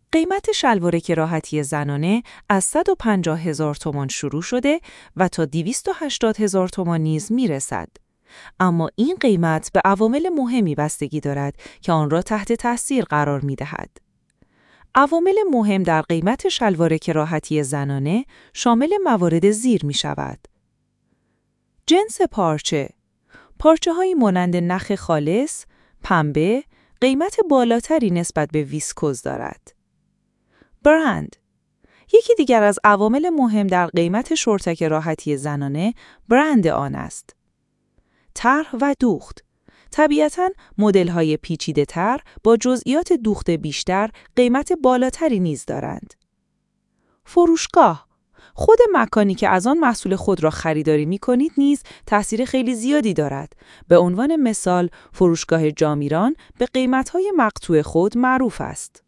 قیمت شلوارک راحتی زنانه از 150,000 تومان شروع شده و تا 280,000 تومان نیز میرسد. اما این قیمت به عوامل مهمی بستگی دارد که آن را تحت تأثیر قرار می‌دهد. عوامل مهم در قیمت شلوارک راحتی زنانه شامل موارد زیر می‌شود: جنس پارچه، پارچه‌هایی مانند نخ خالص، پنبه، قیمت بالاتری نسبت به ویسکوز دارد. برند، یکی دیگر از عوامل مهم در قیمت شورتک راحتی زنانه برند آن است. طرح و دوخت، طبیعتاً مدل‌های پیچیده‌تر با جزئیات دوخت بیشتر قیمت بالاتری نیز دارند. فروشگاه، خود مکانی که از آن محصول خود را خریداری می‌کنید نیز تأثیر خیلی زیادی دارد. به عنوان مثال، فروشگاه جامیران به قیمت‌های مقطوع خود معروف است.